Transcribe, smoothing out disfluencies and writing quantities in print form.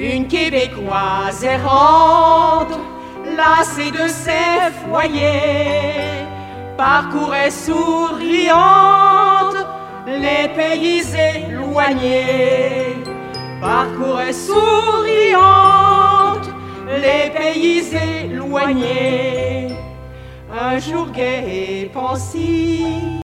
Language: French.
Une Québécoise errante, lassée de ses foyers, parcourait souriante les pays éloignés. Parcourait souriante les pays éloignés. Un jour gai et pensif,